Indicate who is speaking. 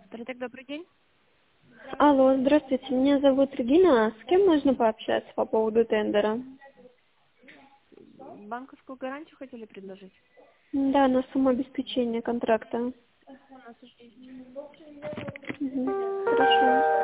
Speaker 1: Итак, добрый день.
Speaker 2: Алло, здравствуйте, меня зовут Регина. С кем можно пообщаться по поводу тендера?
Speaker 1: Банковскую гарантию хотели предложить?
Speaker 2: Да, на самообеспечение контракта.
Speaker 1: У нас уже есть.
Speaker 2: Мгм, хорошо.